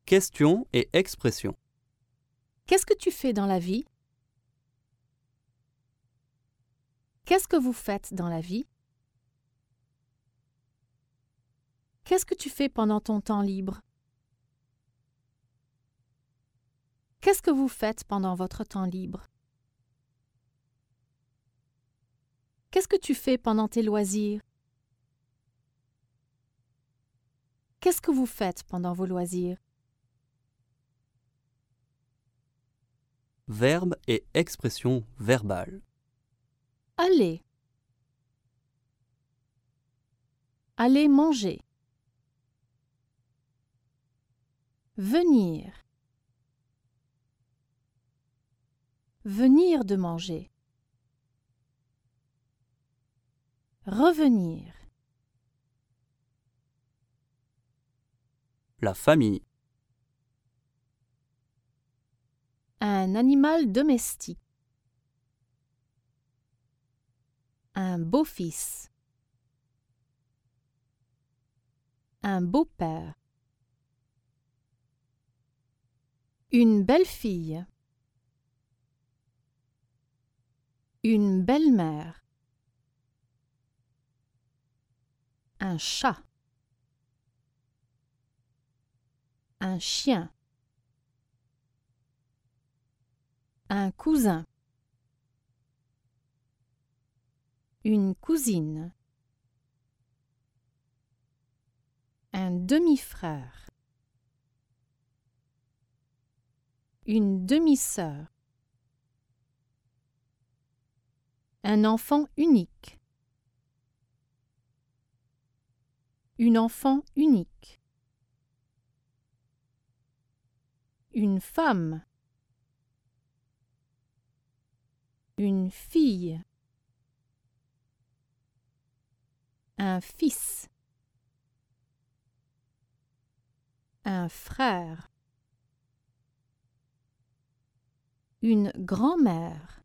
Questions et expressions. Qu'est-ce que tu fais dans la vie? Qu'est-ce que vous faites dans la vie? Qu'est-ce que tu fais pendant ton temps libre? Qu'est-ce que vous faites pendant votre temps libre? Qu'est-ce que tu fais pendant tes loisirs? Qu'est-ce que vous faites pendant vos loisirs? Verbes et expressions verbales. Aller. Aller manger. Venir. Venir de manger. Revenir. La famille. Un animal domestique. Un beau-fils. Un beau-père. Une belle-fille. Une belle-mère. Un chat. Un chien. Un cousin. Une cousine. Un demi-frère. Une demi-sœur. Un enfant unique. Une enfant unique. Une femme. Une fille. Un fils. Un frère. Une grand-mère.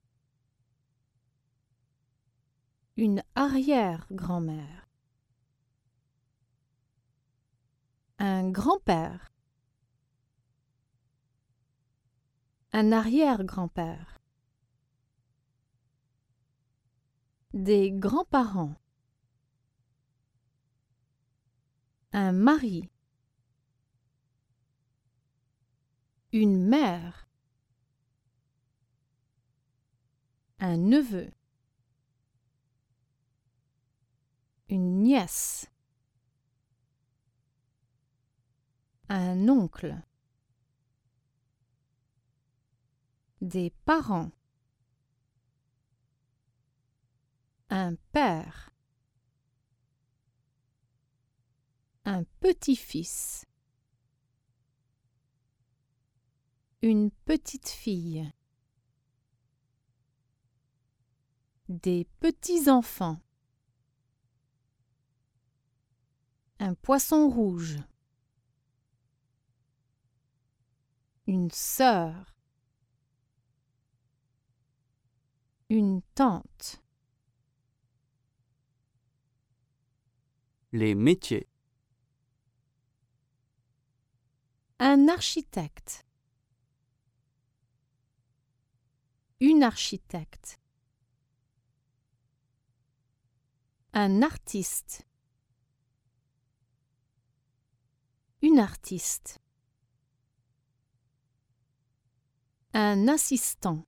Une arrière-grand-mère. Un grand-père. Un arrière-grand-père. Des grands-parents. Un mari. Une mère. Un neveu. Une nièce. Un oncle. Des parents. Un père. Un petit-fils. Une petite-fille. Des petits-enfants. Un poisson rouge. Une sœur. Une tante. Les métiers. Un architecte. Une architecte. Un artiste. Une artiste. Un assistant.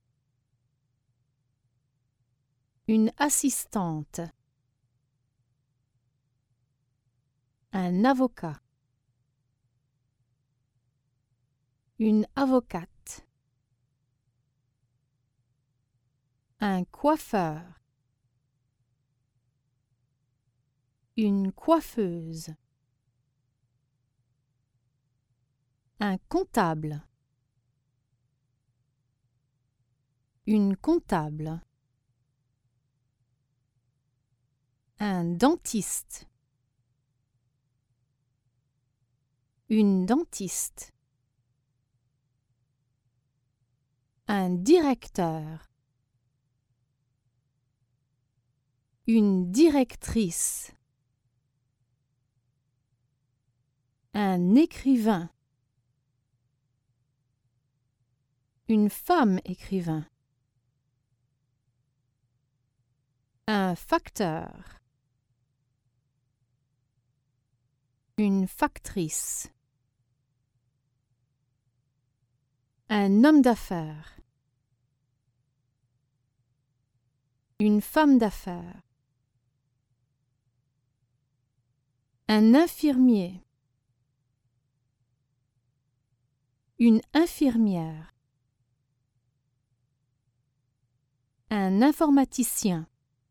Une assistante. Un avocat. Une avocate. Un coiffeur. Une coiffeuse. Un comptable. Une comptable. Un dentiste. Une dentiste. Un directeur. Une directrice. Un écrivain. Une femme écrivain. Un facteur. Une factrice. Un homme d'affaires. Une femme d'affaires. Un infirmier. Une infirmière. Un informaticien.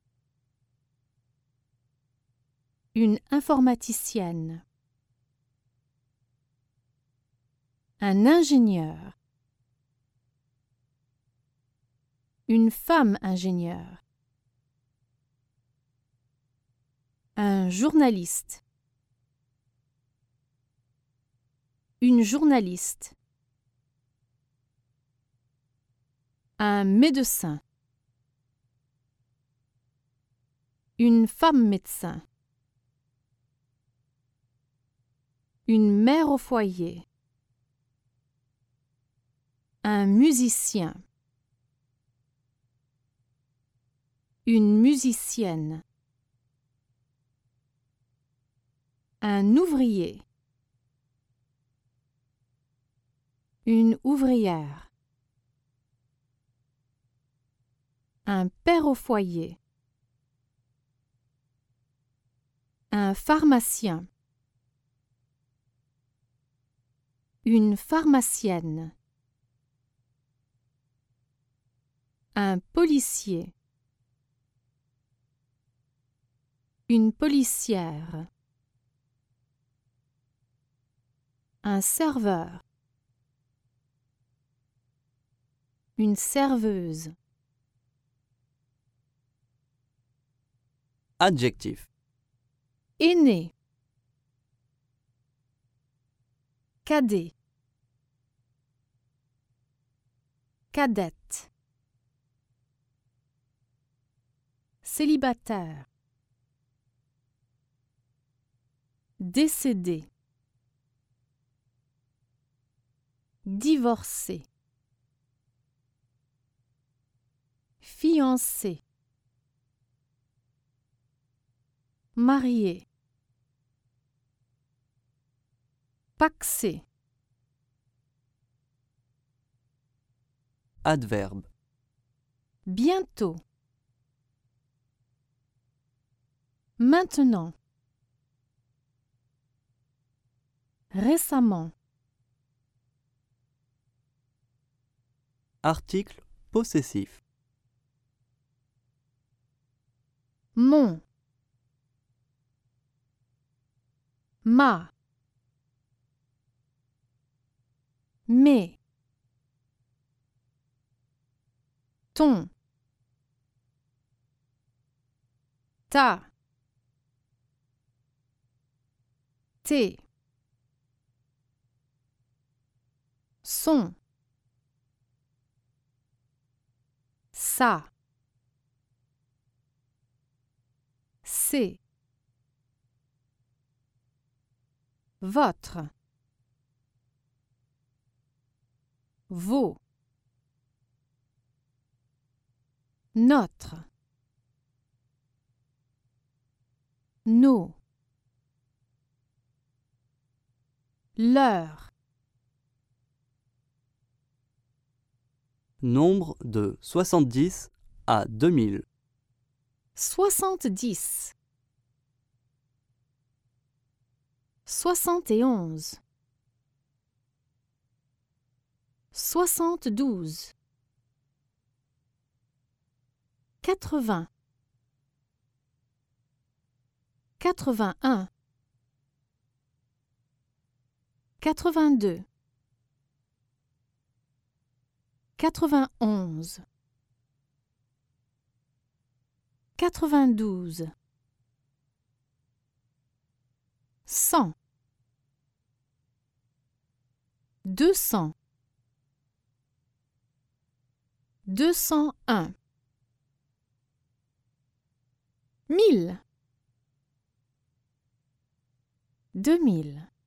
Une informaticienne. Un ingénieur. Une femme ingénieure. Un journaliste. Une journaliste. Un médecin. Une femme médecin. Une mère au foyer. Un musicien. Une musicienne. Un ouvrier. Une ouvrière. Un père au foyer. Un pharmacien. Une pharmacienne. Un policier. Une policière. Un serveur. Une serveuse. Adjectif. Aîné. Cadet. Cadette. Célibataire. Décédé. Divorcé. Fiancé. Marié. Pacsé. Adverbe. Bientôt. Maintenant. Récemment. Article possessif. Mon. Ma. Mes. Ton. Ta. Tes. Son. Sa. C'est. Votre. Vos. Notre. Nos. Leur. Nombre de 70 à 2000. 70. 71. 72. 80. 81. 82. 91. 92. 100. 200. 201. 1000. 2000.